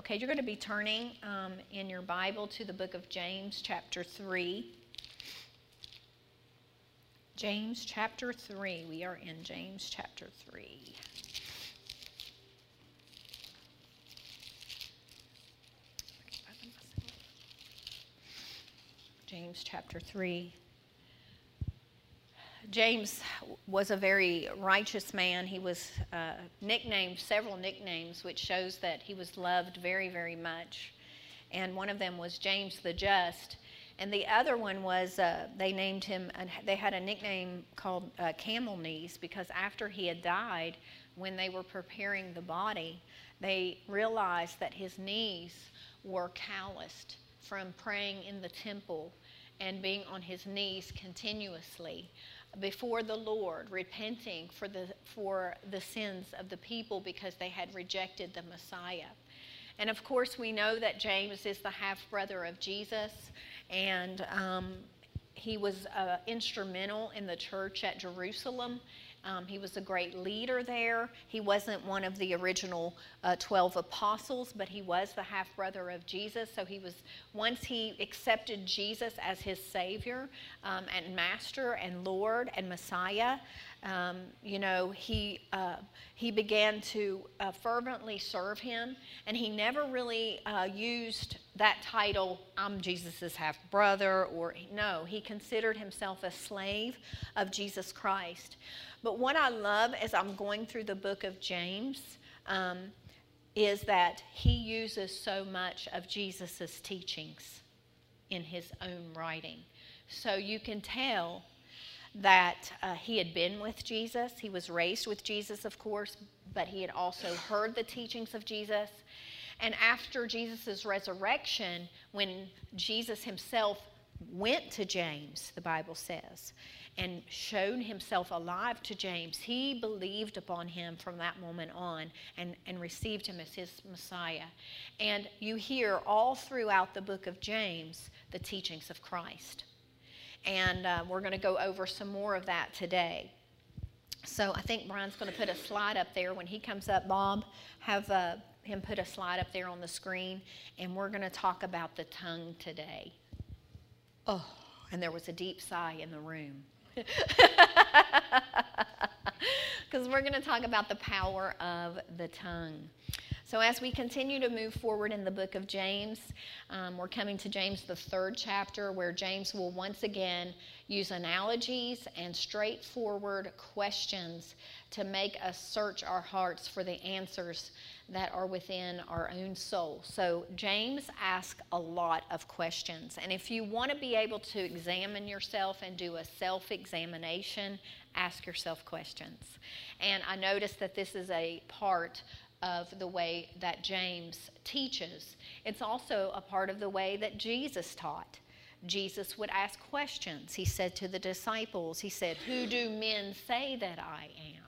Okay, you're going to be turning in your Bible to the book of James, chapter 3. James, chapter 3. We are in James, chapter 3. James, chapter 3. James was a very righteous man. He was nicknamed several nicknames, which shows that he was loved very, very much. And one of them was James the Just. And the other one was, they named him, they had a nickname called Camel Knees, because after he had died, when they were preparing the body, they realized that his knees were calloused from praying in the temple and being on his knees continuously before the Lord, repenting for the sins of the people because they had rejected the Messiah. And of course, we know that James is the half-brother of Jesus, and he was instrumental in the church at Jerusalem. He was a great leader there. He wasn't one of the original 12 apostles, but he was the half-brother of Jesus. So he was, once he accepted Jesus as his Savior and Master and Lord and Messiah, he began to fervently serve him, and he never really used that title, I'm Jesus' half-brother, no, he considered himself a slave of Jesus Christ. But what I love as I'm going through the book of James is that he uses so much of Jesus' teachings in his own writing. So you can tell that he had been with Jesus. He was raised with Jesus, of course, but he had also heard the teachings of Jesus. And after Jesus' resurrection, when Jesus himself went to James, the Bible says, and showed himself alive to James, he believed upon him from that moment on and received him as his Messiah. And you hear all throughout the book of James the teachings of Christ. And we're going to go over some more of that today. So I think Brian's going to put a slide up there. When he comes up, Bob, have him put a slide up there on the screen. And we're going to talk about the tongue today. Oh, and there was a deep sigh in the room. Because we're going to talk about the power of the tongue. So as we continue to move forward in the book of James, we're coming to James, the 3rd chapter, where James will once again use analogies and straightforward questions to make us search our hearts for the answers that are within our own soul. So James asks a lot of questions. And if you want to be able to examine yourself and do a self-examination, ask yourself questions. And I noticed that this is a part of the way that James teaches. It's also a part of the way that Jesus taught. Jesus would ask questions. He said to the disciples, he said, "Who do men say that I am?"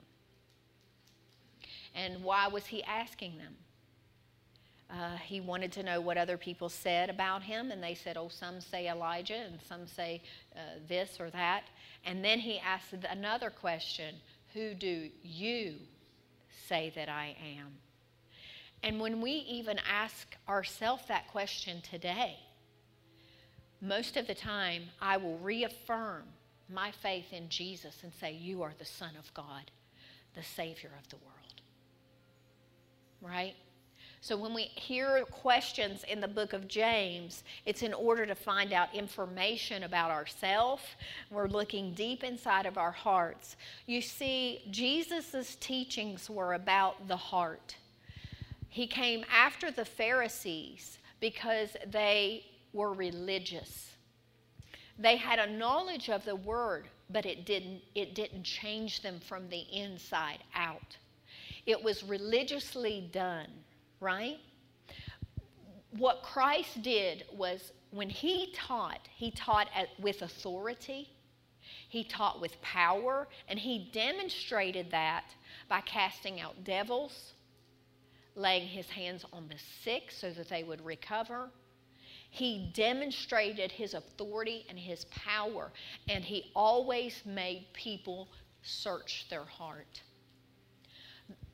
And why was he asking them? He wanted to know what other people said about him, and they said, oh, some say Elijah, and some say this or that. And then he asked another question, who do you say that I am? And when we even ask ourselves that question today, most of the time I will reaffirm my faith in Jesus and say, you are the Son of God, the Savior of the world. Right? So when we hear questions in the book of James, it's in order to find out information about ourselves. We're looking deep inside of our hearts. You see, Jesus' teachings were about the heart. He came after the Pharisees because they were religious. They had a knowledge of the word, but it didn't change them from the inside out. It was religiously done, right? What Christ did was when he taught with authority, he taught with power, and he demonstrated that by casting out devils, laying his hands on the sick so that they would recover. He demonstrated his authority and his power, and he always made people search their heart.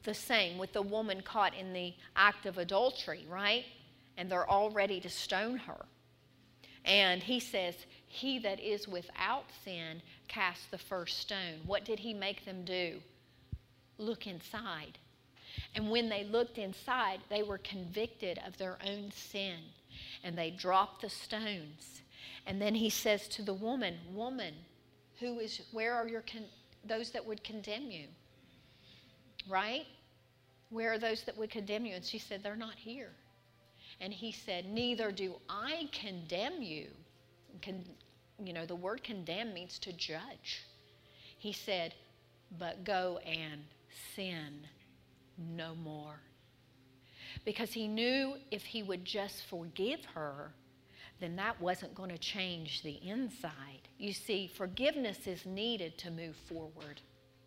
the same with the woman caught in the act of adultery, right? And they're all ready to stone her. And he says, he that is without sin cast the first stone. What did he make them do? Look inside. And when they looked inside, they were convicted of their own sin. And they dropped the stones. And then he says to the woman, woman, where are those that would condemn you? Right? Where are those that would condemn you? And she said, they're not here. And he said, neither do I condemn you. The word condemn means to judge. He said, but go and sin no more. Because he knew if he would just forgive her, then that wasn't going to change the inside. You see, forgiveness is needed to move forward.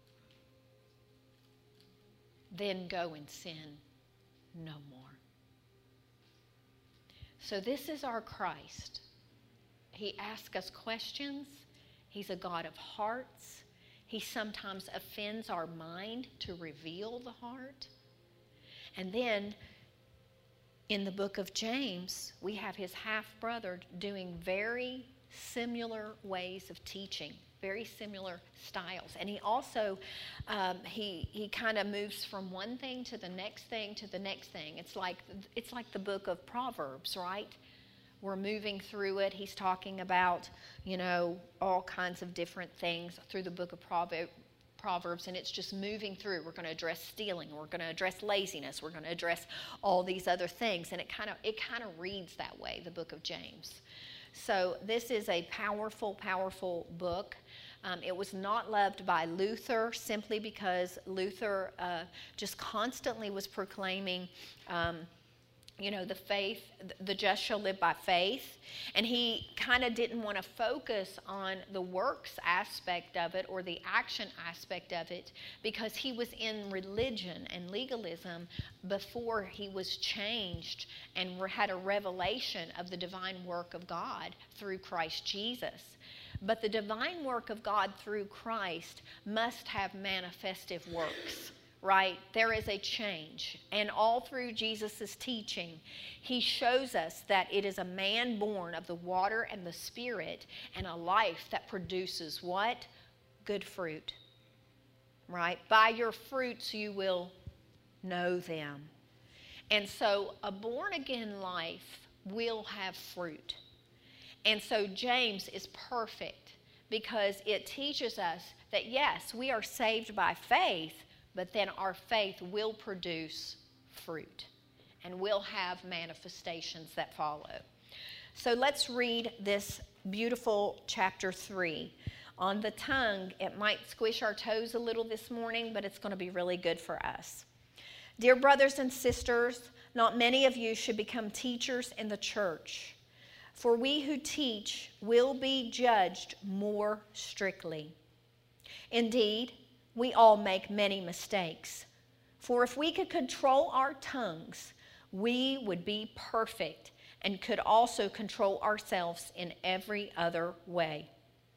Then go and sin no more. So this is our Christ. He asks us questions. He's a God of hearts. He sometimes offends our mind to reveal the heart. And then in the book of James, we have his half-brother doing very similar ways of teaching, very similar styles. And he also, he kind of moves from one thing to the next thing to the next thing. It's like the book of Proverbs, right? We're moving through it. He's talking about, all kinds of different things through the book of Proverbs, and it's just moving through. We're going to address stealing. We're going to address laziness. We're going to address all these other things, and it kind of reads that way, the book of James. So this is a powerful, powerful book. It was not loved by Luther simply because Luther just constantly was proclaiming the faith, the just shall live by faith. And he kind of didn't want to focus on the works aspect of it or the action aspect of it because he was in religion and legalism before he was changed and had a revelation of the divine work of God through Christ Jesus. But the divine work of God through Christ must have manifestive works. Right? There is a change. And all through Jesus' teaching, he shows us that it is a man born of the water and the Spirit and a life that produces what? Good fruit. Right? By your fruits you will know them. And so a born-again life will have fruit. And so James is perfect because it teaches us that yes, we are saved by faith, but then our faith will produce fruit and will have manifestations that follow. So let's read this beautiful chapter 3. On the tongue, it might squish our toes a little this morning, but it's going to be really good for us. Dear brothers and sisters, not many of you should become teachers in the church, for we who teach will be judged more strictly. Indeed, we all make many mistakes. For if we could control our tongues, we would be perfect and could also control ourselves in every other way.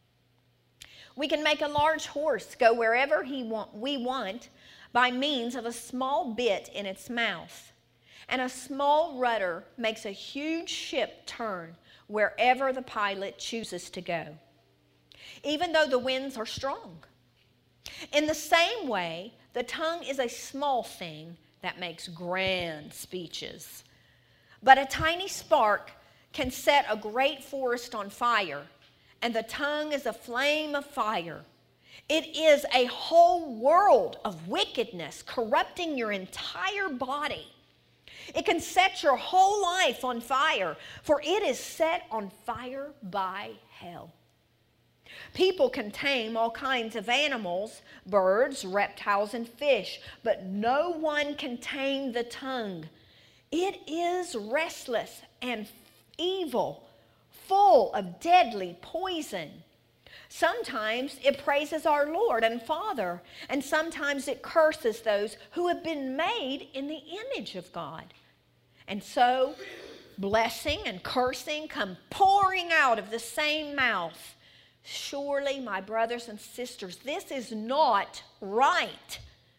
We can make a large horse go wherever we want by means of a small bit in its mouth. And a small rudder makes a huge ship turn wherever the pilot chooses to go, even though the winds are strong. In the same way, the tongue is a small thing that makes grand speeches. But a tiny spark can set a great forest on fire, and the tongue is a flame of fire. It is a whole world of wickedness corrupting your entire body. It can set your whole life on fire, for it is set on fire by hell. People can tame all kinds of animals, birds, reptiles, and fish, but no one can tame the tongue. It is restless and evil, full of deadly poison. Sometimes it praises our Lord and Father, and sometimes it curses those who have been made in the image of God. And so, blessing and cursing come pouring out of the same mouth. Surely, my brothers and sisters, this is not right.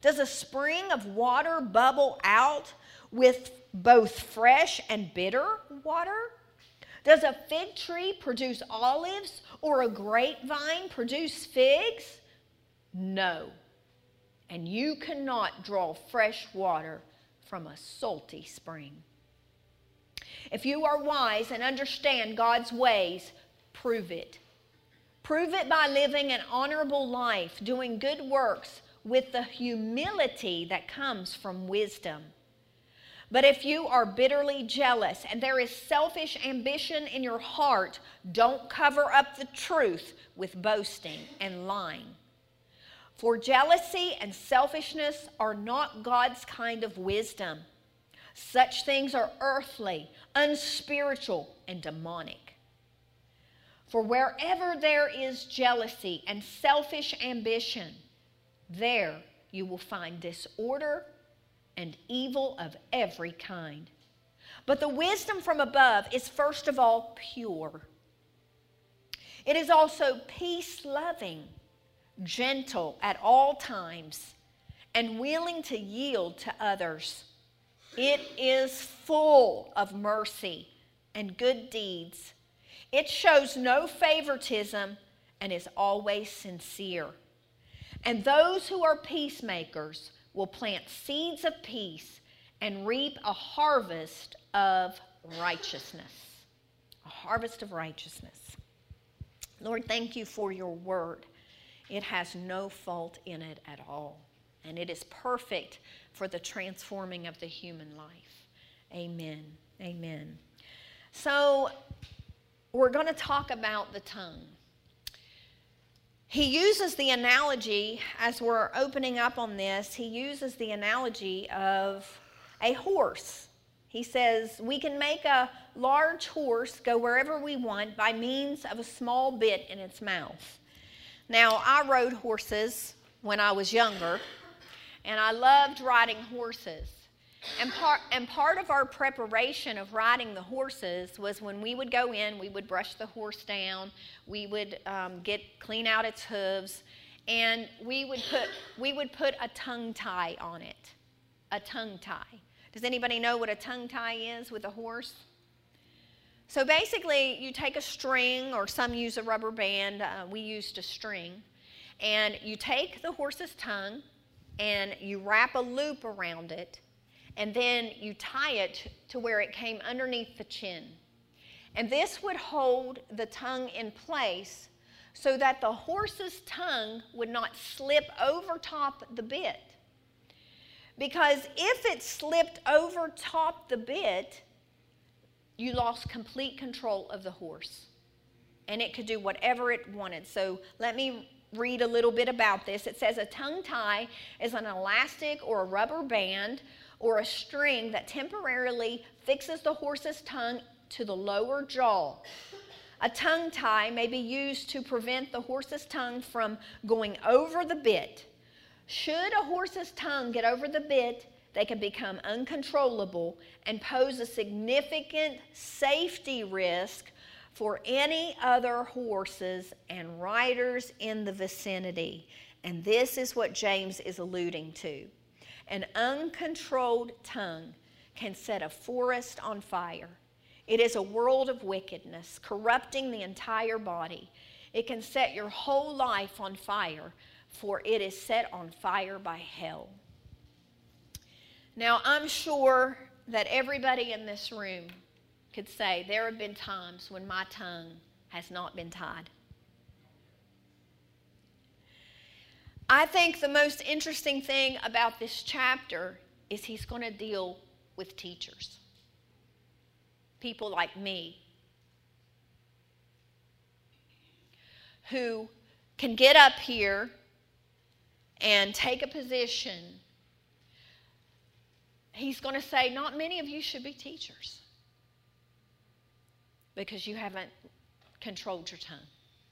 Does a spring of water bubble out with both fresh and bitter water? Does a fig tree produce olives or a grapevine produce figs? No. And you cannot draw fresh water from a salty spring. If you are wise and understand God's ways, prove it. Prove it by living an honorable life, doing good works with the humility that comes from wisdom. But if you are bitterly jealous and there is selfish ambition in your heart, don't cover up the truth with boasting and lying. For jealousy and selfishness are not God's kind of wisdom. Such things are earthly, unspiritual, and demonic. For wherever there is jealousy and selfish ambition, there you will find disorder and evil of every kind. But the wisdom from above is first of all pure. It is also peace-loving, gentle at all times, and willing to yield to others. It is full of mercy and good deeds. It shows no favoritism and is always sincere. And those who are peacemakers will plant seeds of peace and reap a harvest of righteousness. A harvest of righteousness. Lord, thank you for your word. It has no fault in it at all. And it is perfect for the transforming of the human life. Amen. Amen. So, we're going to talk about the tongue. He uses the analogy, as we're opening up on this, he uses the analogy of a horse. He says, we can make a large horse go wherever we want by means of a small bit in its mouth. Now, I rode horses when I was younger, and I loved riding horses. And part of our preparation of riding the horses was when we would go in, we would brush the horse down, we would clean out its hooves, and we would put a tongue tie on it. A tongue tie. Does anybody know what a tongue tie is with a horse? So basically, you take a string, or some use a rubber band. We used a string, and you take the horse's tongue and you wrap a loop around it. And then you tie it to where it came underneath the chin. And this would hold the tongue in place so that the horse's tongue would not slip over top the bit. Because if it slipped over top the bit, you lost complete control of the horse. And it could do whatever it wanted. So let me read a little bit about this. It says a tongue tie is an elastic or a rubber band or a string that temporarily fixes the horse's tongue to the lower jaw. A tongue tie may be used to prevent the horse's tongue from going over the bit. Should a horse's tongue get over the bit, they can become uncontrollable and pose a significant safety risk for any other horses and riders in the vicinity. And this is what James is alluding to. An uncontrolled tongue can set a forest on fire. It is a world of wickedness, corrupting the entire body. It can set your whole life on fire, for it is set on fire by hell. Now, I'm sure that everybody in this room could say there have been times when my tongue has not been tied. I think the most interesting thing about this chapter is he's going to deal with teachers. People like me who can get up here and take a position. He's going to say, not many of you should be teachers because you haven't controlled your tongue.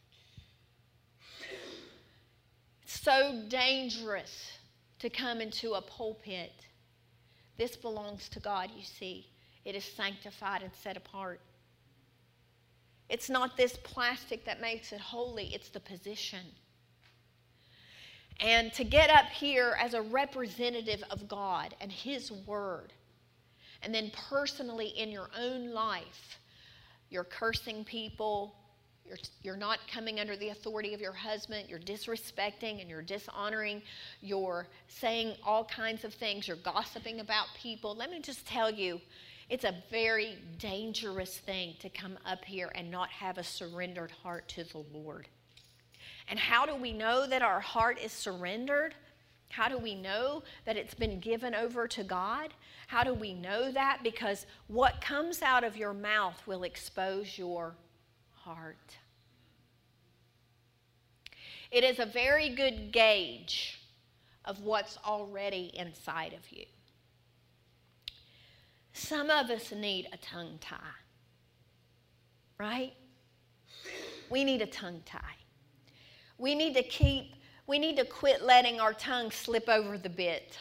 So dangerous to come into a pulpit. This belongs to God, you see. It is sanctified and set apart. It's not this plastic that makes it holy, it's the position. And to get up here as a representative of God and His Word, and then personally in your own life, you're cursing people, you're not coming under the authority of your husband, you're disrespecting and you're dishonoring, you're saying all kinds of things, you're gossiping about people. Let me just tell you, it's a very dangerous thing to come up here and not have a surrendered heart to the Lord. And how do we know that our heart is surrendered? How do we know that it's been given over to God? How do we know that? Because what comes out of your mouth will expose your heart. It is a very good gauge of what's already inside of you. Some of us need a tongue tie, right? We need a tongue tie. We need to quit letting our tongue slip over the bit.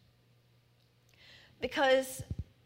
Because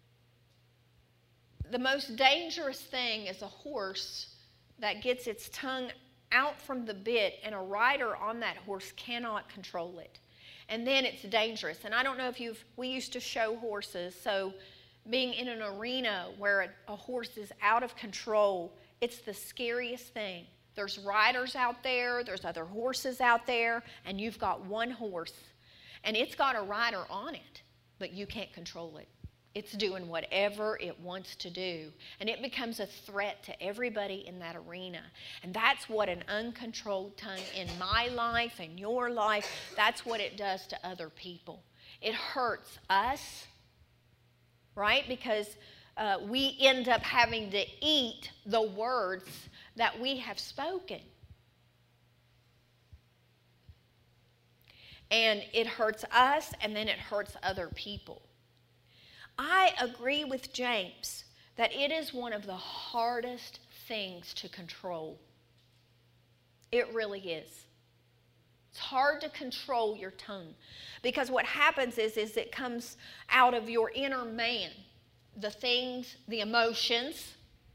the most dangerous thing is a horse that gets its tongue out from the bit and a rider on that horse cannot control it. And then it's dangerous. And I don't know if we used to show horses, so being in an arena where a horse is out of control, it's the scariest thing. There's riders out there, there's other horses out there, and you've got one horse. And it's got a rider on it, but you can't control it. It's doing whatever it wants to do. And it becomes a threat to everybody in that arena. And that's what an uncontrolled tongue in my life and your life, that's what it does to other people. It hurts us, right? Because we end up having to eat the words that we have spoken. And it hurts us, and then it hurts other people. I agree with James that it is one of the hardest things to control. It really is. It's hard to control your tongue because what happens is it comes out of your inner man. The things, the emotions.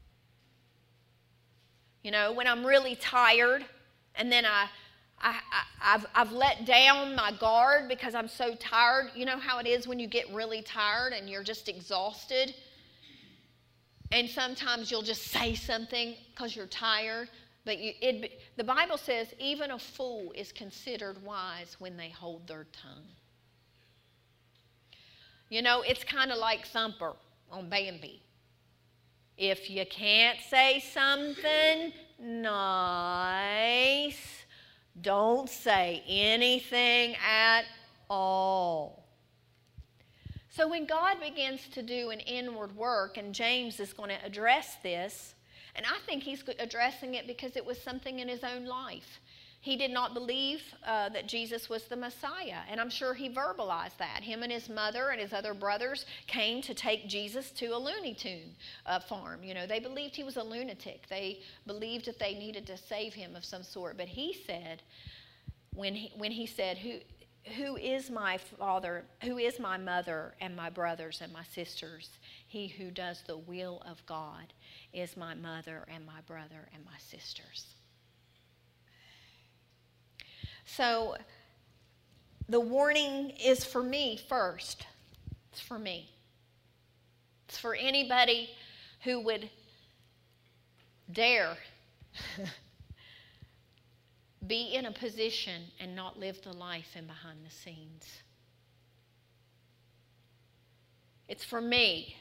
You know, when I'm really tired and then I've let down my guard because I'm so tired. You know how it is when you get really tired and you're just exhausted? And sometimes you'll just say something because you're tired. But the Bible says even a fool is considered wise when they hold their tongue. You know, it's kind of like Thumper on Bambi. If you can't say something nice, don't say anything at all. So when God begins to do an inward work, and James is going to address this, and I think he's addressing it because it was something in his own life. He did not believe that Jesus was the Messiah, and I'm sure he verbalized that. Him and his mother and his other brothers came to take Jesus to a Looney Tune farm. You know, they believed he was a lunatic. They believed that they needed to save him of some sort. But he said, when he said, who is my father, who is my mother and my brothers and my sisters? He who does the will of God is my mother and my brother and my sisters. So the warning is for me first. It's for me. It's for anybody who would dare be in a position and not live the life in behind the scenes. It's for me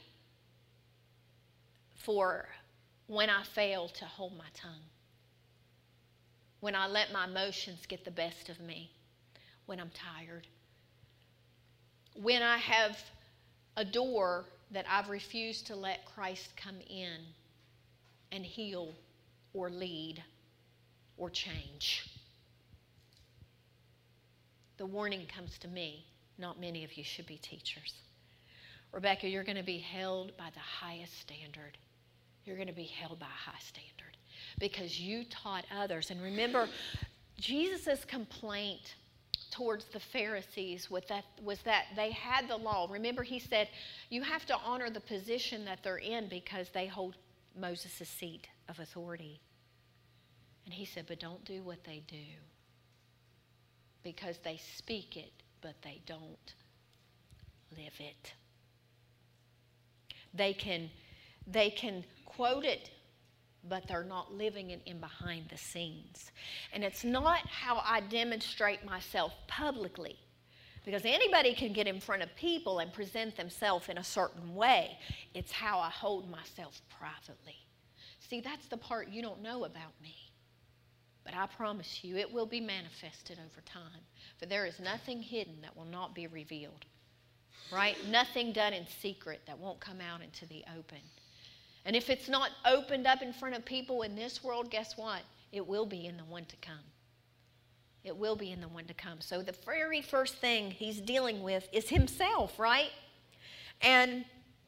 for when I fail to hold my tongue. When I let my emotions get the best of me, when I'm tired, when I have a door that I've refused to let Christ come in and heal or lead or change. The warning comes to me. Not many of you should be teachers. Rebecca, you're going to be held by the highest standard. You're going to be held by a high standard. Because you taught others. And remember, Jesus' complaint towards the Pharisees was that they had the law. Remember, he said, you have to honor the position that they're in because they hold Moses' seat of authority. And he said, but don't do what they do. because they speak it, but they don't live it. They can quote it, but they're not living it in behind the scenes. And it's not how I demonstrate myself publicly, because anybody can get in front of people and present themselves in a certain way. It's how I hold myself privately. See, that's the part you don't know about me. But I promise you, it will be manifested over time. For there is nothing hidden that will not be revealed. Right? Nothing done in secret that won't come out into the open. And if it's not opened up in front of people in this world, guess what? It will be in the one to come. It will be in the one to come. So the very first thing he's dealing with is himself, right? And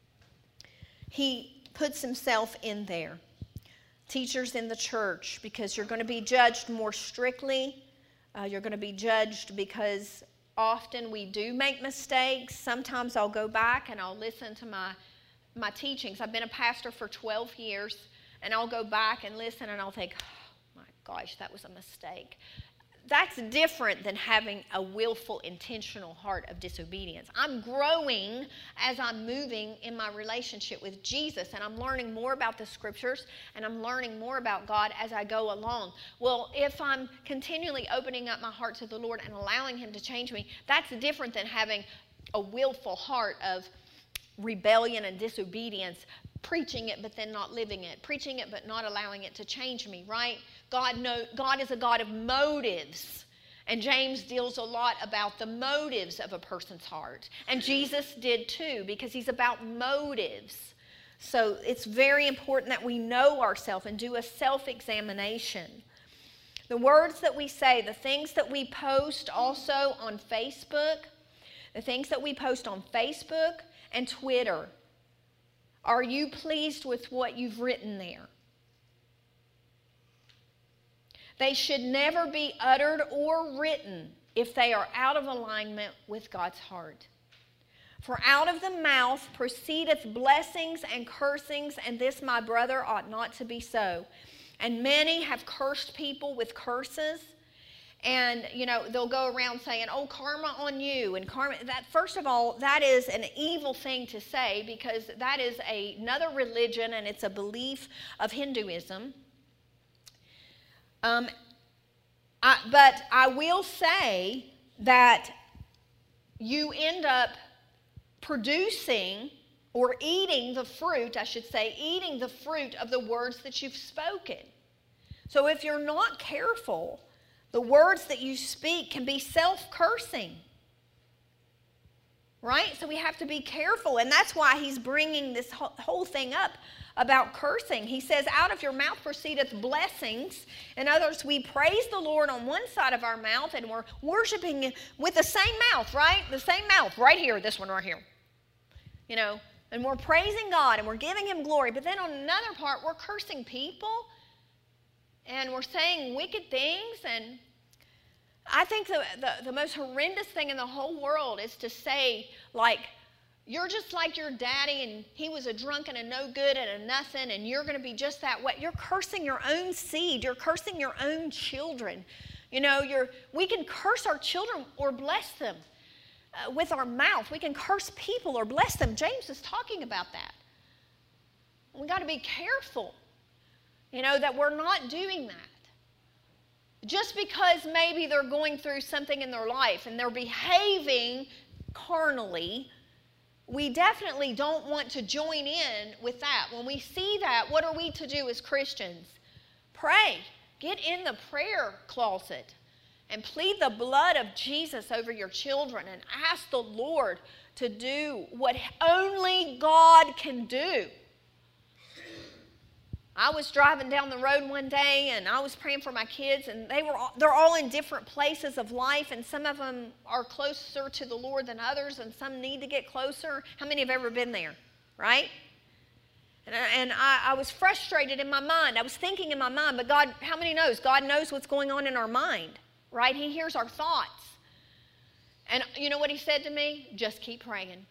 he puts himself in there. Teachers in the church, because you're going to be judged more strictly. You're going to be judged because often we do make mistakes. Sometimes I'll go back and I'll listen to my teachings. I've been a pastor for 12 years, and I'll go back and listen, and I'll think, oh my gosh, that was a mistake. That's different than having a willful, intentional heart of disobedience. I'm growing as I'm moving in my relationship with Jesus, and I'm learning more about the Scriptures, and I'm learning more about God as I go along. Well, if I'm continually opening up my heart to the Lord and allowing Him to change me, that's different than having a willful heart of rebellion and disobedience, preaching it but then not living it, preaching it but not allowing it to change me, right? God is a God of motives, and James deals a lot about the motives of a person's heart, and Jesus did too, because he's about motives. So it's very important that we know ourselves and do a self-examination. The words that we say, the things that we post also on Facebook, and Twitter. Are you pleased with what you've written there? They should never be uttered or written if they are out of alignment with God's heart. For out of the mouth proceedeth blessings and cursings, and this, my brother, ought not to be so. And many have cursed people with curses. And, they'll go around saying, oh, karma on you. And karma, that, first of all, that is an evil thing to say, because that is another religion, and it's a belief of Hinduism. But I will say that you end up producing or eating the fruit of the words that you've spoken. So if you're not careful, the words that you speak can be self-cursing. Right? So we have to be careful. And that's why he's bringing this whole thing up about cursing. He says, out of your mouth proceedeth blessings. In others, we praise the Lord on one side of our mouth, and we're worshiping with the same mouth, right? The same mouth right here, this one right here. And we're praising God, and we're giving Him glory. But then on another part, we're cursing people, and we're saying wicked things. And I think the most horrendous thing in the whole world is to say, like, you're just like your daddy, and he was a drunk and a no good and a nothing, and you're going to be just that way. You're cursing your own seed. You're cursing your own children. We can curse our children or bless them with our mouth. We can curse people or bless them. James is talking about that. We got to be careful, that we're not doing that. Just because maybe they're going through something in their life and they're behaving carnally, we definitely don't want to join in with that. When we see that, what are we to do as Christians? Pray. Get in the prayer closet and plead the blood of Jesus over your children and ask the Lord to do what only God can do. I was driving down the road one day, and I was praying for my kids, and they're all in different places of life, and some of them are closer to the Lord than others, and some need to get closer. How many have ever been there, right? And I was frustrated in my mind. I was thinking in my mind, but God, how many knows? God knows what's going on in our mind, right? He hears our thoughts. And you know what He said to me? Just keep praying.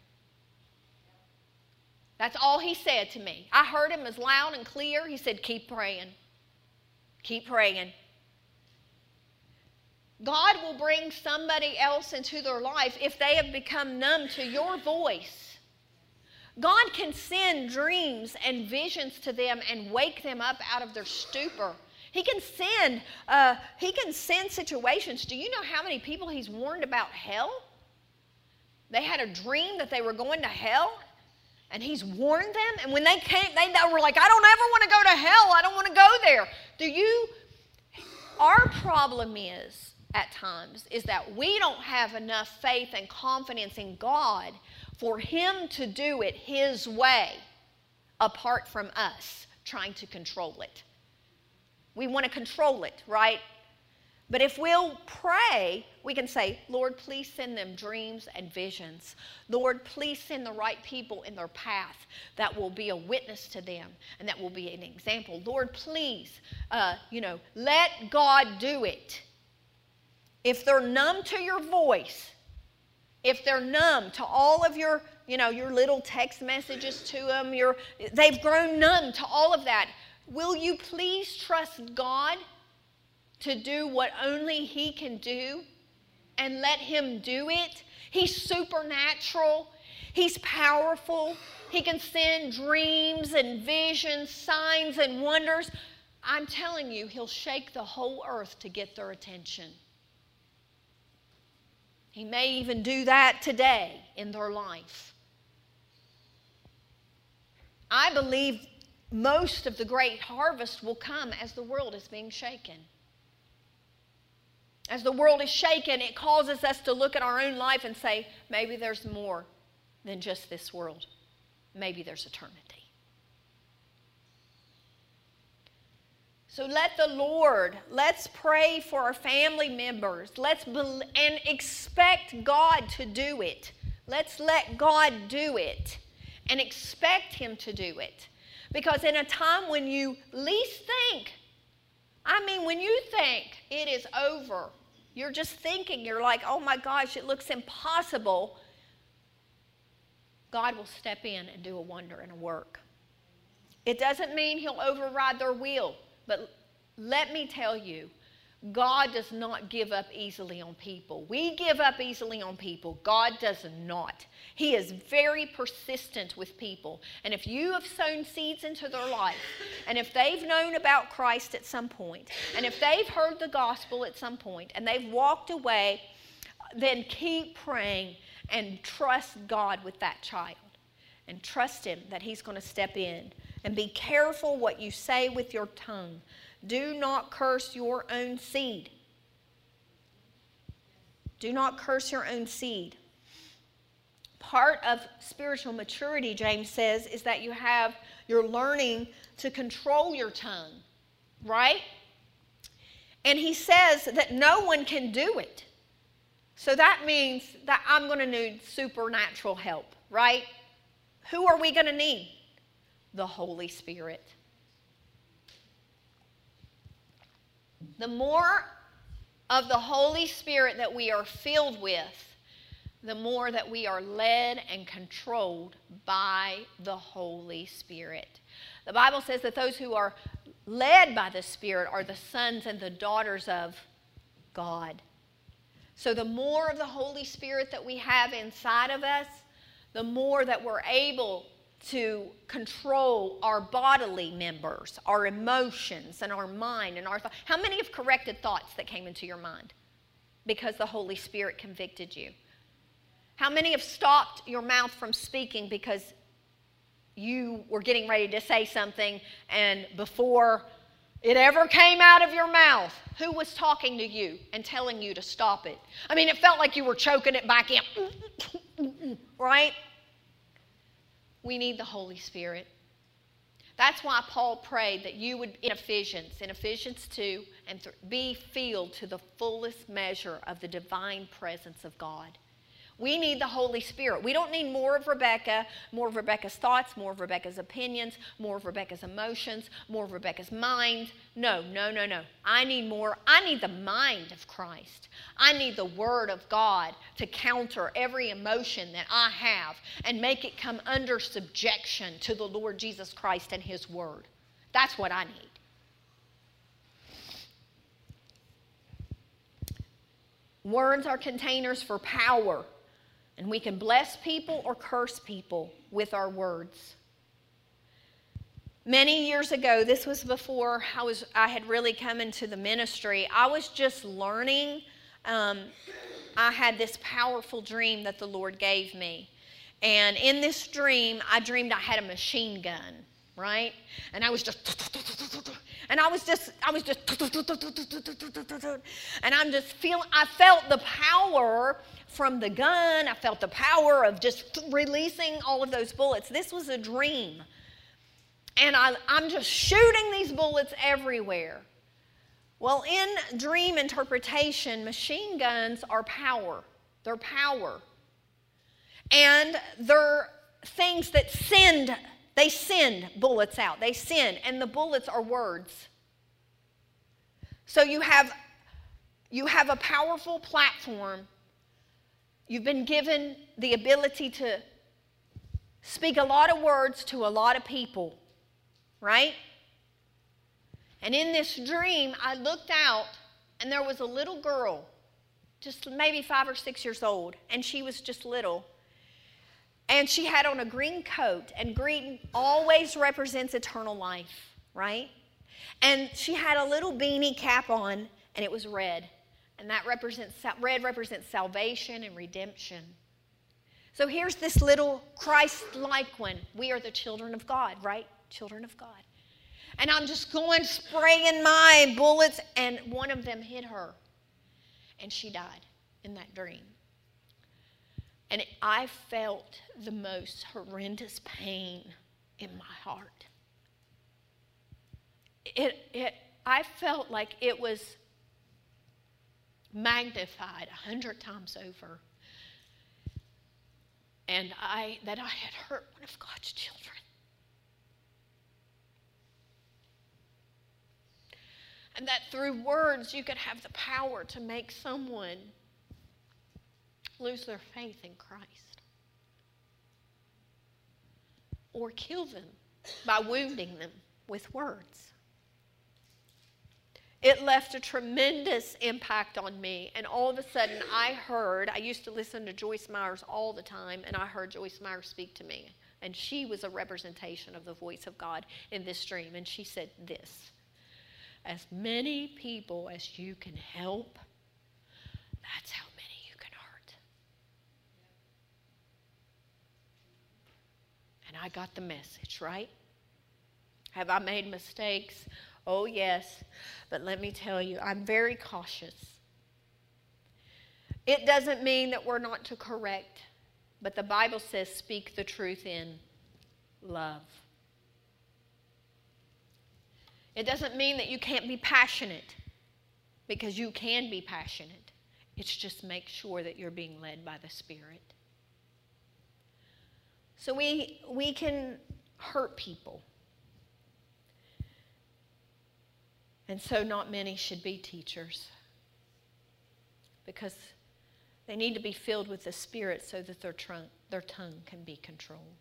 That's all He said to me. I heard Him as loud and clear. He said, keep praying. Keep praying. God will bring somebody else into their life if they have become numb to your voice. God can send dreams and visions to them and wake them up out of their stupor. He can send situations. Do you know how many people He's warned about hell? They had a dream that they were going to hell, and He's warned them. And when they came, they were like, I don't ever want to go to hell. I don't want to go there. Our problem at times, is that we don't have enough faith and confidence in God for Him to do it His way, apart from us trying to control it. We want to control it, right? But if we'll pray, we can say, Lord, please send them dreams and visions. Lord, please send the right people in their path that will be a witness to them and that will be an example. Lord, please, let God do it. If they're numb to your voice, if they're numb to all of your little text messages to them, they've grown numb to all of that, will you please trust God to do what only He can do and let Him do it? He's supernatural. He's powerful. He can send dreams and visions, signs and wonders. I'm telling you, He'll shake the whole earth to get their attention. He may even do that today in their life. I believe most of the great harvest will come as the world is being shaken. As the world is shaken, it causes us to look at our own life and say, maybe there's more than just this world. Maybe there's eternity. So let's pray for our family members. And expect God to do it. Let's let God do it and expect Him to do it. Because in a time when you least think, when you think it is over, you're just thinking, you're like, oh my gosh, it looks impossible, God will step in and do a wonder and a work. It doesn't mean He'll override their will. But let me tell you, God does not give up easily on people. We give up easily on people. God does not. He is very persistent with people. And if you have sown seeds into their life, and if they've known about Christ at some point, and if they've heard the gospel at some point, and they've walked away, then keep praying and trust God with that child. And trust Him that He's going to step in. And be careful what you say with your tongue. Do not curse your own seed. Do not curse your own seed. Part of spiritual maturity, James says, is that you're learning to control your tongue, right? And he says that no one can do it. So that means that I'm going to need supernatural help, right? Who are we going to need? The Holy Spirit. The more of the Holy Spirit that we are filled with, the more that we are led and controlled by the Holy Spirit. The Bible says that those who are led by the Spirit are the sons and the daughters of God. So the more of the Holy Spirit that we have inside of us, the more that we're able to control our bodily members, our emotions, and our mind and our thoughts. How many have corrected thoughts that came into your mind because the Holy Spirit convicted you? How many have stopped your mouth from speaking because you were getting ready to say something, and before it ever came out of your mouth, who was talking to you and telling you to stop it? It felt like you were choking it back in, right? We need the Holy Spirit. That's why Paul prayed that you would, in Ephesians 2 and 3, be filled to the fullest measure of the divine presence of God. We need the Holy Spirit. We don't need more of Rebecca, more of Rebecca's thoughts, more of Rebecca's opinions, more of Rebecca's emotions, more of Rebecca's mind. No. I need more. I need the mind of Christ. I need the Word of God to counter every emotion that I have and make it come under subjection to the Lord Jesus Christ and His Word. That's what I need. Words are containers for power, and we can bless people or curse people with our words. Many years ago, this was before I had really come into the ministry, I was just learning. I had this powerful dream that the Lord gave me. And in this dream, I dreamed I had a machine gun, right? And I was just, and I felt the power from the gun. I felt the power of just releasing all of those bullets. This was a dream. And I'm just shooting these bullets everywhere. Well, in dream interpretation, machine guns are power. They're power. And they're things that send bullets out. They send, and the bullets are words. So you have a powerful platform. You've been given the ability to speak a lot of words to a lot of people. Right? And in this dream, I looked out, and there was a little girl, just maybe 5 or 6 years old, and she was just little. And she had on a green coat, and green always represents eternal life, right? And she had a little beanie cap on, and it was red. And red represents salvation and redemption. So here's this little Christ-like one. We are the children of God, right? Children of God. And I'm just spraying my bullets, and one of them hit her. And she died in that dream. And I felt the most horrendous pain in my heart. I felt like it was magnified 100 times over. And that I had hurt one of God's children. And that through words you could have the power to make someone lose their faith in Christ. Or kill them by wounding them with words. It left a tremendous impact on me. And all of a sudden I used to listen to Joyce Myers all the time, and I heard Joyce Myers speak to me. And she was a representation of the voice of God in this dream. And she said this: as many people as you can help, that's how many you can hurt. And I got the message, right? Have I made mistakes? Oh, yes. But let me tell you, I'm very cautious. It doesn't mean that we're not to correct, but the Bible says speak the truth in love. It doesn't mean that you can't be passionate, because you can be passionate. It's just make sure that you're being led by the Spirit. So we can hurt people. And so not many should be teachers, because they need to be filled with the Spirit so that their tongue can be controlled.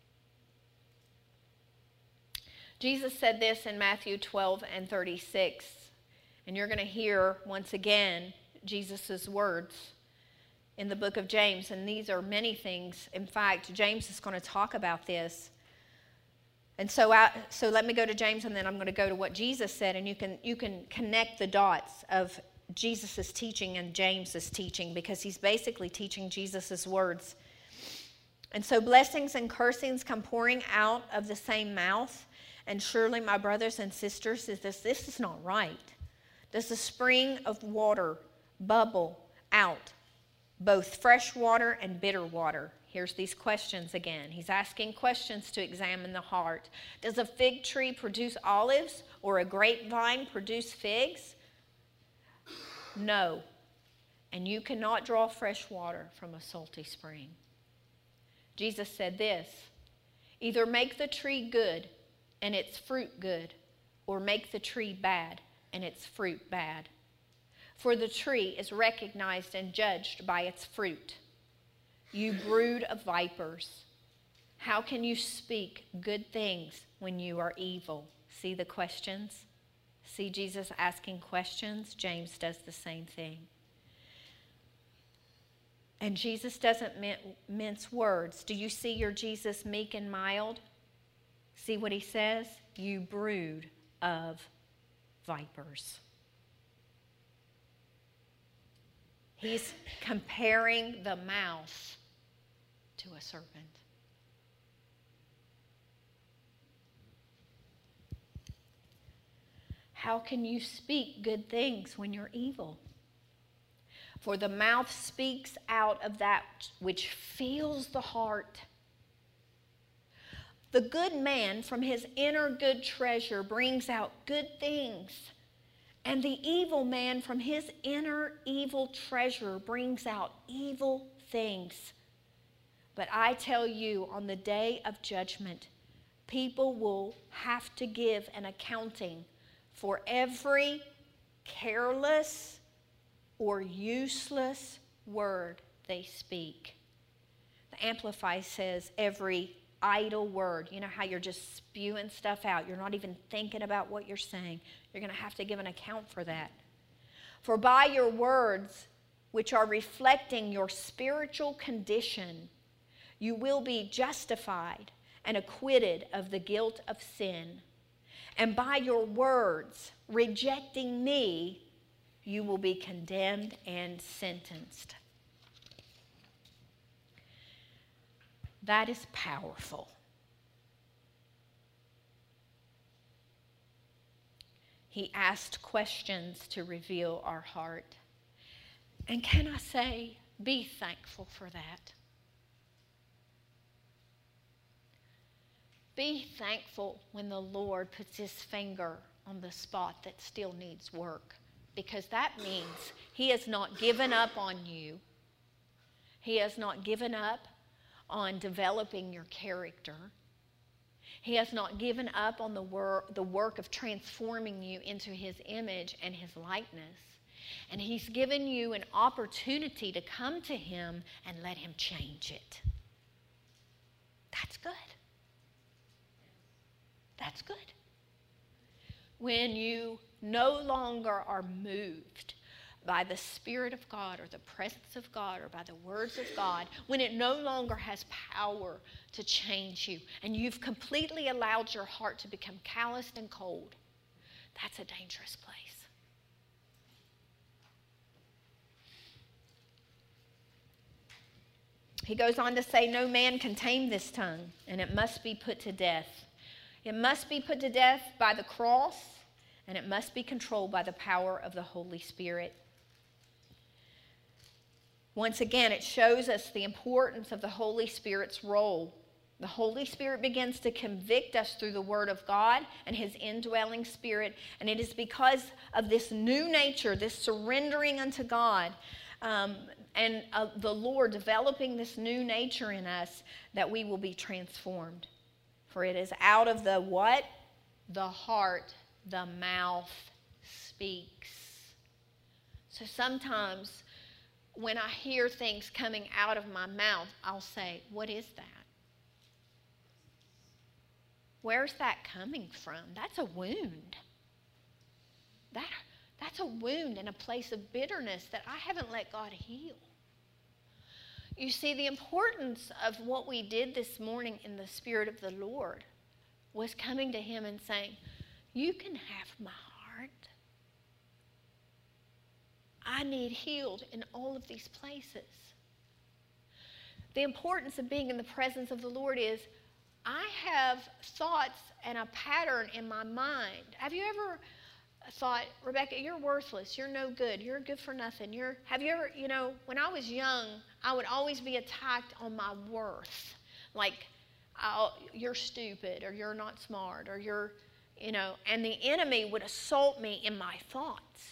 Jesus said this in Matthew 12:36, and you're going to hear once again Jesus' words in the book of James, and these are many things. In fact, James is going to talk about this. And so let me go to James, and then I'm going to go to what Jesus said, and you can connect the dots of Jesus' teaching and James' teaching, because he's basically teaching Jesus' words. And so blessings and cursings come pouring out of the same mouth. And surely, my brothers and sisters, this is not right. Does the spring of water bubble out both fresh water and bitter water? Here's these questions again. He's asking questions to examine the heart. Does a fig tree produce olives, or a grapevine produce figs? No. And you cannot draw fresh water from a salty spring. Jesus said this: either make the tree good and its fruit good, or make the tree bad and its fruit bad. For the tree is recognized and judged by its fruit. You brood of vipers, how can you speak good things when you are evil? See the questions? See Jesus asking questions? James does the same thing. And Jesus doesn't mince words. Do you see your Jesus meek and mild? See what he says? You brood of vipers. He's comparing the mouth to a serpent. How can you speak good things when you're evil? For the mouth speaks out of that which fills the heart. The good man from his inner good treasure brings out good things, and the evil man from his inner evil treasure brings out evil things. But I tell you, on the day of judgment, people will have to give an accounting for every careless or useless word they speak. The Amplified says every idle word. You know how you're just spewing stuff out. You're not even thinking about what you're saying. You're going to have to give an account for that. For by your words, which are reflecting your spiritual condition, you will be justified and acquitted of the guilt of sin. And by your words, rejecting me, you will be condemned and sentenced. That is powerful. He asked questions to reveal our heart. And can I say, be thankful for that. Be thankful when the Lord puts his finger on the spot that still needs work, because that means he has not given up on you. He has not given up on developing your character. He has not given up on the work of transforming you into his image and his likeness. And he's given you an opportunity to come to him and let him change it. That's good. That's good. When you no longer are moved by the Spirit of God or the presence of God or by the words of God, when it no longer has power to change you and you've completely allowed your heart to become calloused and cold, that's a dangerous place. He goes on to say, no man can tame this tongue, and it must be put to death. It must be put to death by the cross, and it must be controlled by the power of the Holy Spirit. Once again, it shows us the importance of the Holy Spirit's role. The Holy Spirit begins to convict us through the Word of God and his indwelling Spirit, and it is because of this new nature, this surrendering unto God, and the Lord developing this new nature in us, that we will be transformed. For it is out of the what? The heart, the mouth speaks. So sometimes when I hear things coming out of my mouth, I'll say, what is that? Where's that coming from? That's a wound. That's a wound and a place of bitterness that I haven't let God heal. You see, the importance of what we did this morning in the Spirit of the Lord was coming to him and saying, you can have my heart. I need healed in all of these places. The importance of being in the presence of the Lord is, I have thoughts and a pattern in my mind. Have you ever thought, Rebecca, you're worthless, you're no good, you're good for nothing. Have you ever, when I was young, I would always be attacked on my worth. Like, you're stupid, or you're not smart, or you're, and the enemy would assault me in my thoughts.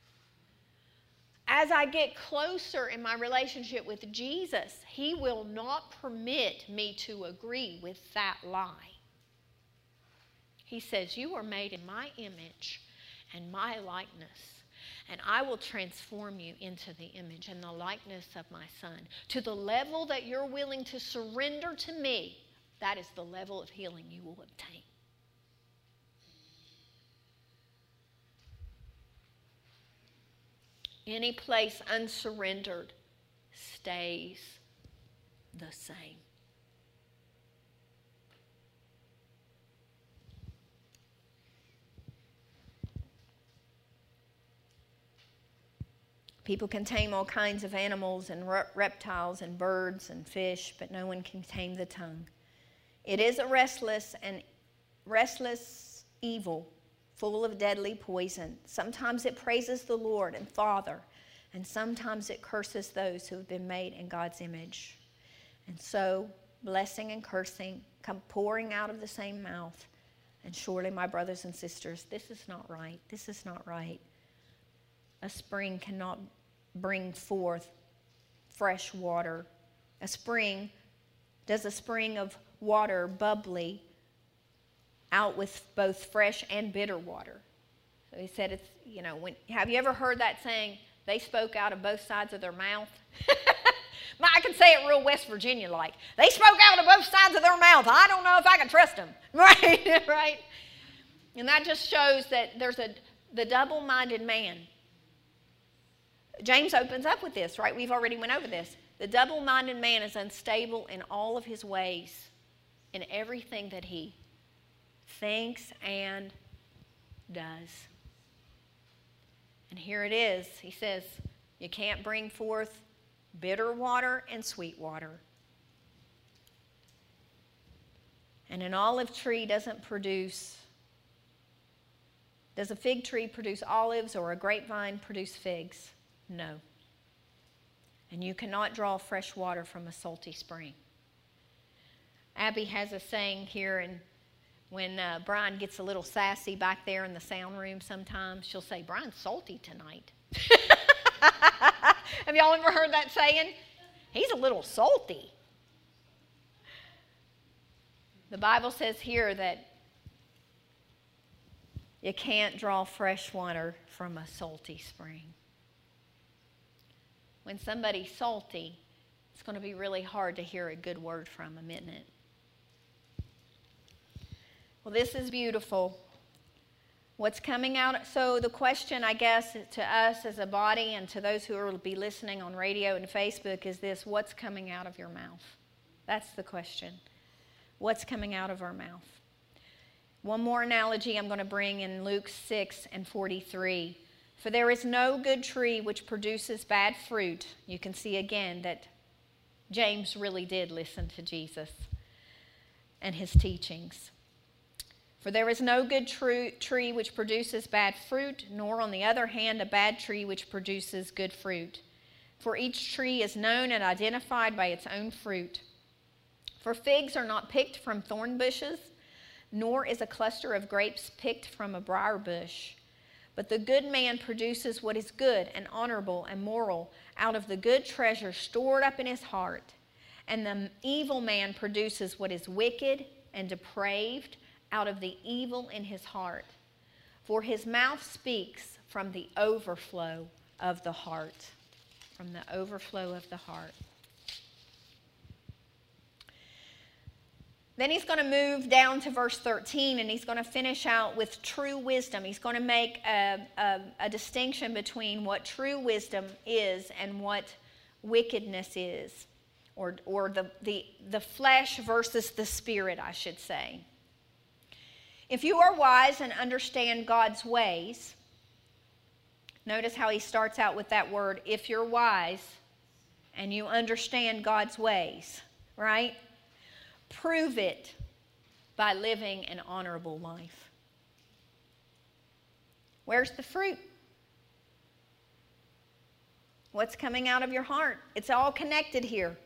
As I get closer in my relationship with Jesus, he will not permit me to agree with that lie. He says, you are made in my image and my likeness, and I will transform you into the image and the likeness of my Son. To the level that you're willing to surrender to me, that is the level of healing you will obtain. Any place unsurrendered stays the same. People can tame all kinds of animals and reptiles and birds and fish, but no one can tame the tongue. It is a restless evil, full of deadly poison. Sometimes it praises the Lord and Father, and sometimes it curses those who have been made in God's image. And so, blessing and cursing come pouring out of the same mouth. And surely, my brothers and sisters, this is not right. This is not right. A spring cannot bring forth fresh water. Does a spring of water bubbly out with both fresh and bitter water? So he said, have you ever heard that saying, they spoke out of both sides of their mouth? I can say it real West Virginia like. They spoke out of both sides of their mouth. I don't know if I can trust them. Right? Right? And that just shows that there's the double-minded man. James opens up with this, right? We've already went over this. The double-minded man is unstable in all of his ways, in everything that he thinks and does. And here it is. He says, you can't bring forth bitter water and sweet water. And an olive tree doesn't produce. Does a fig tree produce olives or a grapevine produce figs? No. And you cannot draw fresh water from a salty spring. Abby has a saying here, and when Brian gets a little sassy back there in the sound room sometimes, she'll say, Brian's salty tonight. Have y'all ever heard that saying? He's a little salty. The Bible says here that you can't draw fresh water from a salty spring. When somebody's salty, it's going to be really hard to hear a good word from them, isn't it? Well, this is beautiful. What's coming out? So the question, I guess, to us as a body and to those who will be listening on radio and Facebook is this: what's coming out of your mouth? That's the question. What's coming out of our mouth? One more analogy I'm going to bring in Luke 6:43. For there is no good tree which produces bad fruit. You can see again that James really did listen to Jesus and his teachings. For there is no good tree which produces bad fruit, nor on the other hand a bad tree which produces good fruit. For each tree is known and identified by its own fruit. For figs are not picked from thorn bushes, nor is a cluster of grapes picked from a briar bush. But the good man produces what is good and honorable and moral out of the good treasure stored up in his heart. And the evil man produces what is wicked and depraved out of the evil in his heart. For his mouth speaks from the overflow of the heart. From the overflow of the heart. Then he's going to move down to verse 13, and he's going to finish out with true wisdom. He's going to make a distinction between what true wisdom is and what wickedness is, or the flesh versus the spirit, I should say. If you are wise and understand God's ways, notice how he starts out with that word, if you're wise and you understand God's ways, right? Prove it by living an honorable life. Where's the fruit? What's coming out of your heart? It's all connected here.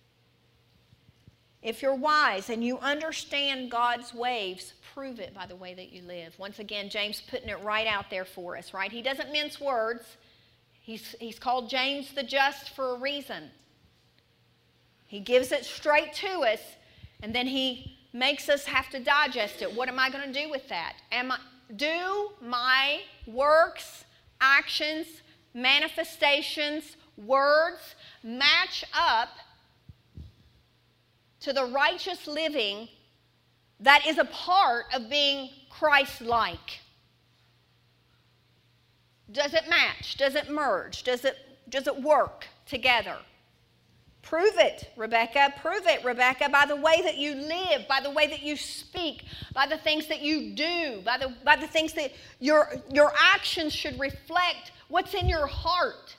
If you're wise and you understand God's ways, prove it by the way that you live. Once again, James putting it right out there for us, right? He doesn't mince words. He's called James the Just for a reason. He gives it straight to us. And then he makes us have to digest it. What am I going to do with that? Do my works, actions, manifestations, words match up to the righteous living that is a part of being Christ-like? Does it match? Does it merge? Does it work together? Prove it, Rebecca. Prove it, Rebecca, by the way that you live, by the way that you speak, by the things that you do, by the things that your actions should reflect what's in your heart.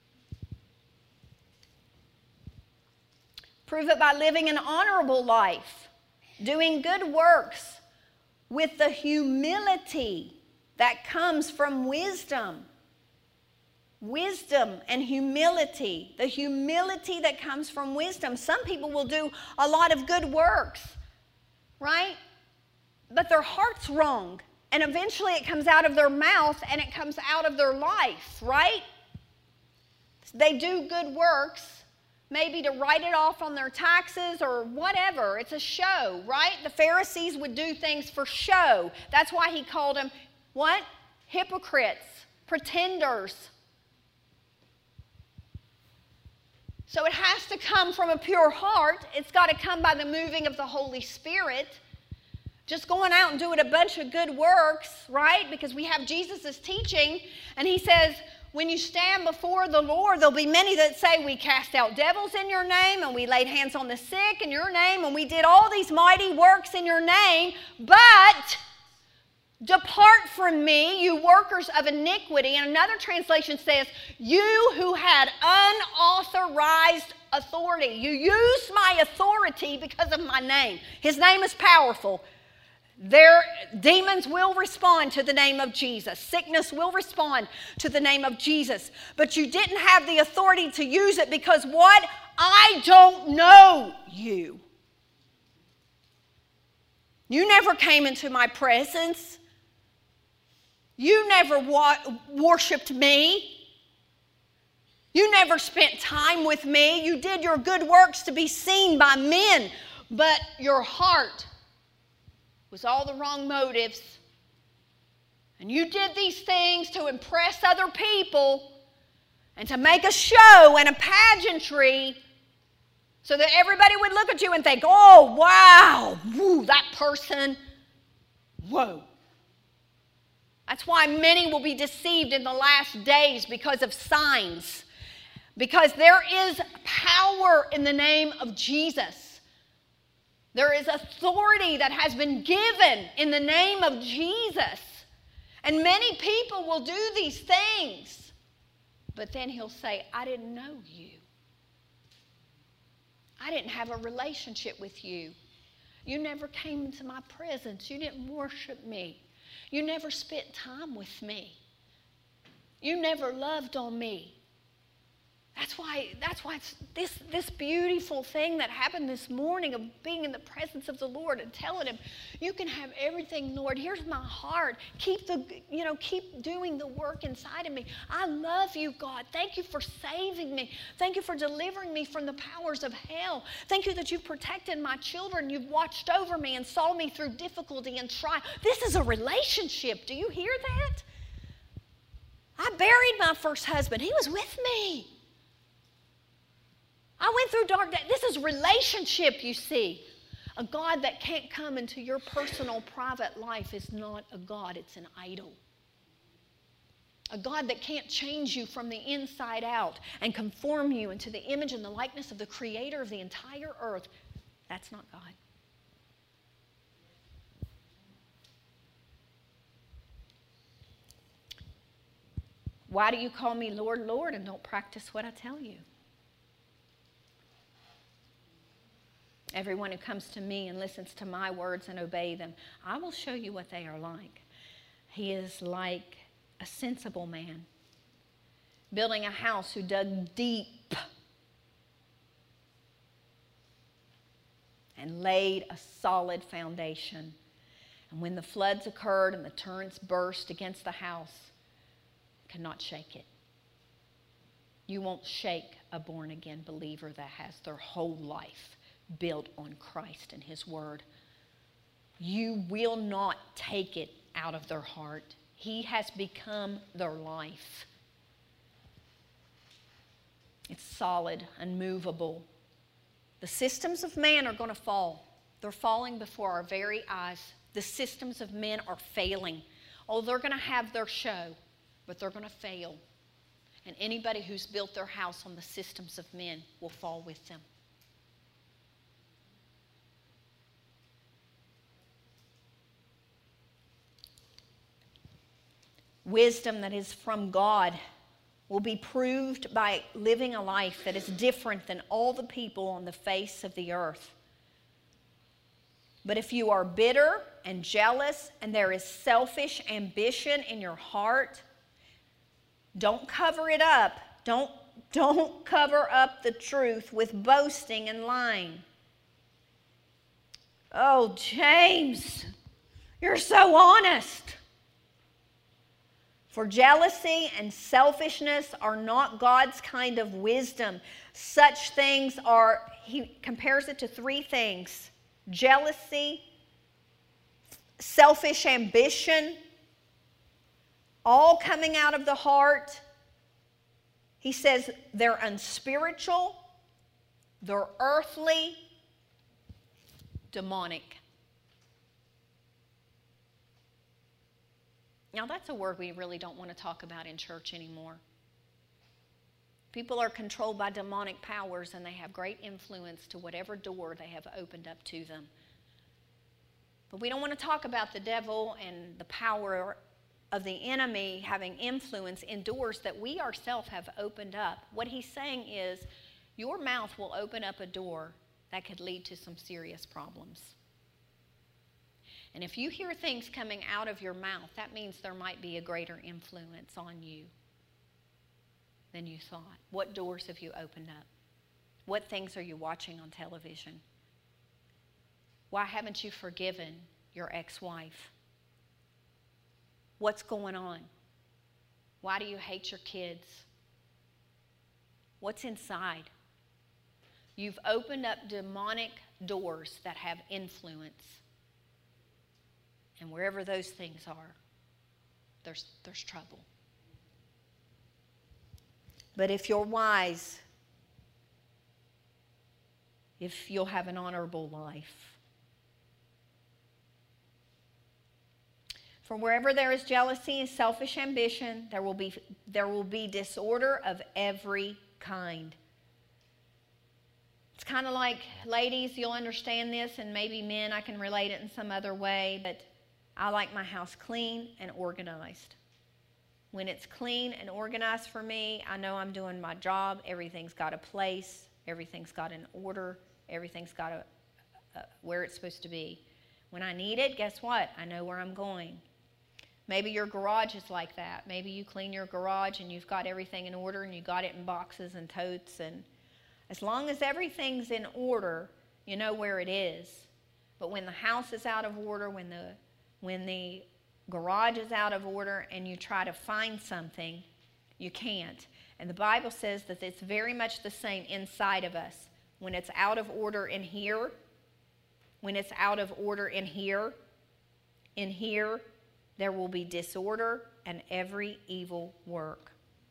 Prove it by living an honorable life, doing good works with the humility that comes from wisdom. Wisdom and humility. The humility that comes from wisdom. Some people will do a lot of good works, right? But their heart's wrong. And eventually it comes out of their mouth and it comes out of their life, right? They do good works, maybe to write it off on their taxes or whatever. It's a show, right? The Pharisees would do things for show. That's why he called them, what? Hypocrites, pretenders. So it has to come from a pure heart. It's got to come by the moving of the Holy Spirit. Just going out and doing a bunch of good works, right? Because we have Jesus' teaching, and he says, when you stand before the Lord, there'll be many that say, we cast out devils in your name, and we laid hands on the sick in your name, and we did all these mighty works in your name, but depart from me, you workers of iniquity. And another translation says, you who had unauthorized authority. You used my authority because of my name. His name is powerful. Their demons will respond to the name of Jesus. Sickness will respond to the name of Jesus. But you didn't have the authority to use it because what? I don't know you. You never came into my presence. You never worshiped me. You never spent time with me. You did your good works to be seen by men, but your heart was all the wrong motives. And you did these things to impress other people and to make a show and a pageantry so that everybody would look at you and think, oh, wow, woo, that person, whoa. That's why many will be deceived in the last days because of signs. Because there is power in the name of Jesus. There is authority that has been given in the name of Jesus. And many people will do these things. But then he'll say, I didn't know you. I didn't have a relationship with you. You never came into my presence. You didn't worship me. You never spent time with me. You never loved on me. That's why it's this beautiful thing that happened this morning of being in the presence of the Lord and telling him, you can have everything, Lord. Here's my heart. Keep doing the work inside of me. I love you, God. Thank you for saving me. Thank you for delivering me from the powers of hell. Thank you that you've protected my children. You've watched over me and saw me through difficulty and trial. This is a relationship. Do you hear that? I buried my first husband. He was with me. I went through dark days. This is relationship, you see. A God that can't come into your personal, private life is not a God. It's an idol. A God that can't change you from the inside out and conform you into the image and the likeness of the Creator of the entire earth. That's not God. Why do you call me Lord, Lord, and don't practice what I tell you? Everyone who comes to me and listens to my words and obey them, I will show you what they are like. He is like a sensible man, building a house who dug deep and laid a solid foundation. And when the floods occurred and the torrents burst against the house, could not shake it. You won't shake a born-again believer that has their whole life built on Christ and His Word. You will not take it out of their heart. He has become their life. It's solid, unmovable. The systems of man are going to fall. They're falling before our very eyes. The systems of men are failing. Oh, they're going to have their show, but they're going to fail. And anybody who's built their house on the systems of men will fall with them. Wisdom that is from God will be proved by living a life that is different than all the people on the face of the earth. But if you are bitter and jealous and there is selfish ambition in your heart, don't cover it up. Don't cover up the truth with boasting and lying. Oh, James, you're so honest. For jealousy and selfishness are not God's kind of wisdom. Such things are, he compares it to three things: jealousy, selfish ambition, all coming out of the heart. He says they're unspiritual, they're earthly, demonic. Now, that's a word we really don't want to talk about in church anymore. People are controlled by demonic powers, and they have great influence to whatever door they have opened up to them. But we don't want to talk about the devil and the power of the enemy having influence in doors that we ourselves have opened up. What he's saying is, your mouth will open up a door that could lead to some serious problems. And if you hear things coming out of your mouth, that means there might be a greater influence on you than you thought. What doors have you opened up? What things are you watching on television? Why haven't you forgiven your ex-wife? What's going on? Why do you hate your kids? What's inside? You've opened up demonic doors that have influence. And wherever those things are, there's trouble. But if you're wise, if you'll have an honorable life. For wherever there is jealousy and selfish ambition, there will be disorder of every kind. It's kind of like, ladies, you'll understand this, and maybe men, I can relate it in some other way, but I like my house clean and organized. When it's clean and organized for me, I know I'm doing my job. Everything's got a place. Everything's got an order. Everything's got where it's supposed to be. When I need it, guess what? I know where I'm going. Maybe your garage is like that. Maybe you clean your garage and you've got everything in order and you got it in boxes and totes. And as long as everything's in order, you know where it is. But when the house is out of order, when the garage is out of order and you try to find something, you can't. And the Bible says that it's very much the same inside of us. When it's out of order in here, when it's out of order in here, there will be disorder and every evil work.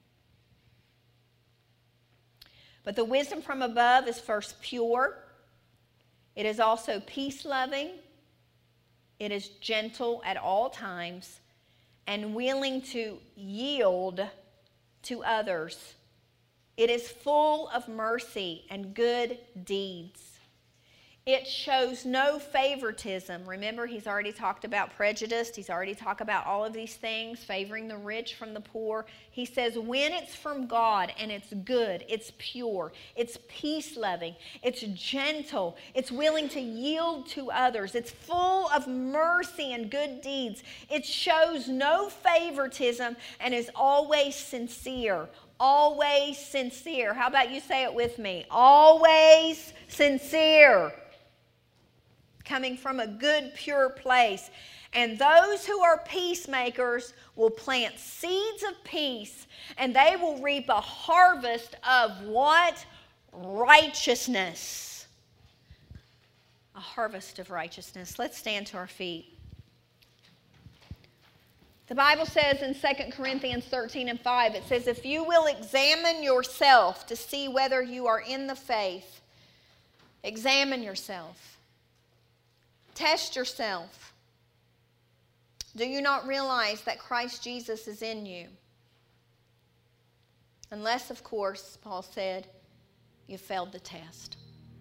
But the wisdom from above is first pure. It is also peace-loving. It is gentle at all times and willing to yield to others. It is full of mercy and good deeds. It shows no favoritism. Remember, he's already talked about prejudice. He's already talked about all of these things, favoring the rich from the poor. He says when it's from God and it's good, it's pure, it's peace-loving, it's gentle, it's willing to yield to others, it's full of mercy and good deeds. It shows no favoritism and is always sincere. Always sincere. How about you say it with me? Always sincere. Coming from a good, pure place. And those who are peacemakers will plant seeds of peace, and they will reap a harvest of what? Righteousness. A harvest of righteousness. Let's stand to our feet. The Bible says in 2 Corinthians 13:5, it says, if you will examine yourself to see whether you are in the faith, examine yourself. Test yourself. Do you not realize that Christ Jesus is in you? Unless, of course, Paul said, you failed the test.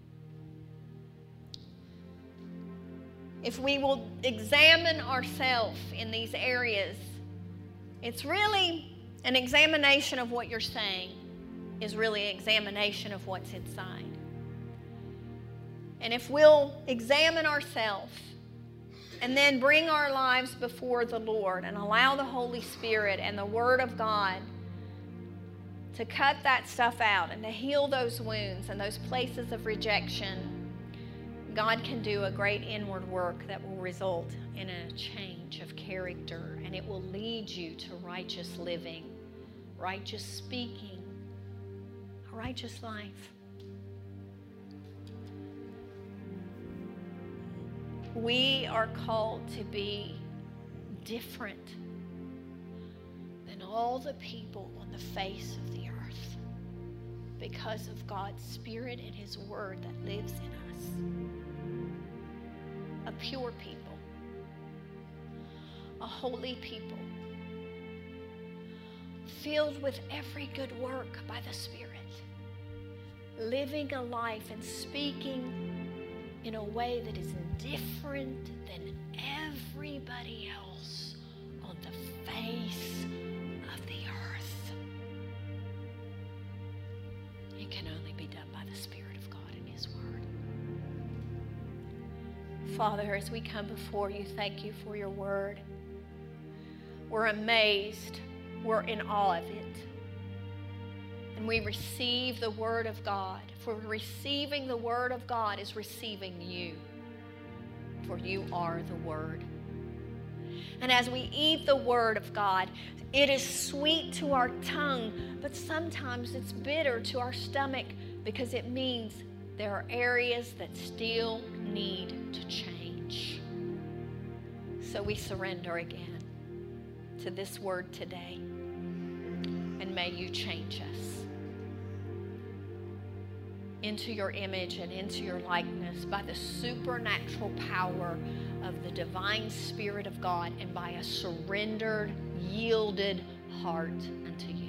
If we will examine ourselves in these areas, it's really an examination of what you're saying is really an examination of what's inside. And if we'll examine ourselves and then bring our lives before the Lord and allow the Holy Spirit and the Word of God to cut that stuff out and to heal those wounds and those places of rejection, God can do a great inward work that will result in a change of character, and it will lead you to righteous living, righteous speaking, a righteous life. We are called to be different than all the people on the face of the earth because of God's Spirit and His Word that lives in us. A pure people, a holy people, filled with every good work by the Spirit, living a life and speaking in a way that is different than everybody else on the face of the earth. It can only be done by the Spirit of God and His Word. Father, as we come before you, thank you for your word. We're amazed. We're in awe of it. And we receive the word of God. For receiving the word of God is receiving you. For you are the word. And as we eat the word of God, it is sweet to our tongue, but sometimes it's bitter to our stomach because it means there are areas that still need to change. So we surrender again to this word today. And may you change us into your image and into your likeness by the supernatural power of the divine Spirit of God and by a surrendered, yielded heart unto you.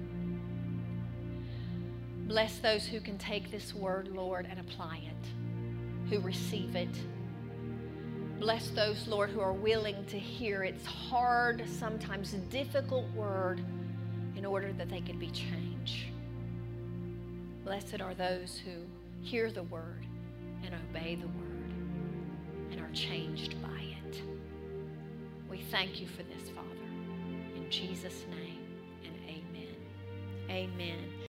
Bless those who can take this word, Lord, and apply it, who receive it. Bless those, Lord, who are willing to hear its hard, sometimes difficult word in order that they can be changed. Blessed are those who hear the word and obey the word and are changed by it. We thank you for this, Father. In Jesus' name and amen. Amen.